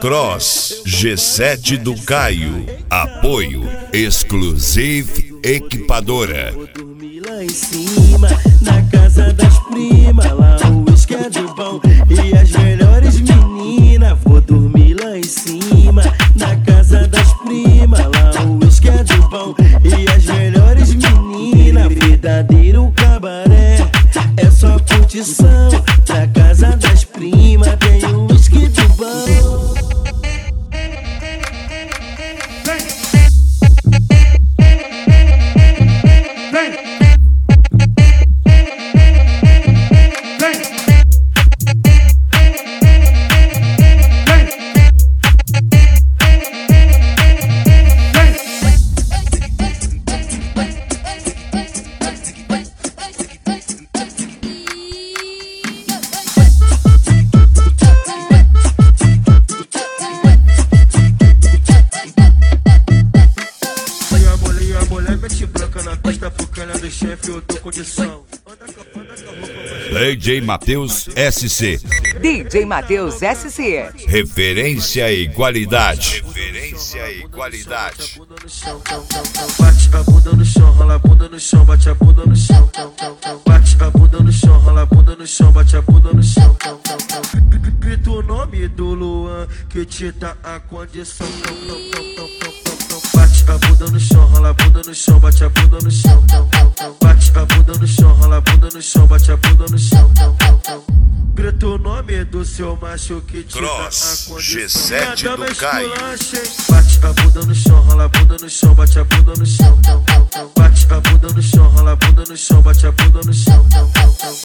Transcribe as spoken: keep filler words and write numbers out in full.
Cross G sete do Caio. Apoio Exclusive Equipadora. Vou dormir lá em cima, na casa das primas. Lá o uísque é do bom e as melhores meninas. Vou dormir lá em cima, na casa das primas. Lá o uísque é do bom e as melhores meninas. Verdadeiro cabaré, é só curtição. Na casa das primas tem o uísque do bom. Na pista focana do chefe, eu tô com condição. D J Matheus S C. D J Matheus S C. Referência e qualidade. Referência e qualidade. Bate a bunda no chão, rola a bunda no chão, bate a bunda no chão. Bate a bunda no chão, rola a bunda no chão, bate a bunda no chão. Grita o nome do Luan que te dá a condição. Bate a bunda no chão, rola a bunda no chão, bate a bunda no chão. Bate a bunda no chão, rola a bunda no chão, bate a bunda no chão. Grita o nome do seu macho que te Cross dá a G condição. sete do Caio. Bate a bunda no chão, rola a bunda no chão, bate a bunda no chão. Bate a bunda no chão, rola a bunda no chão, bate a bunda no chão.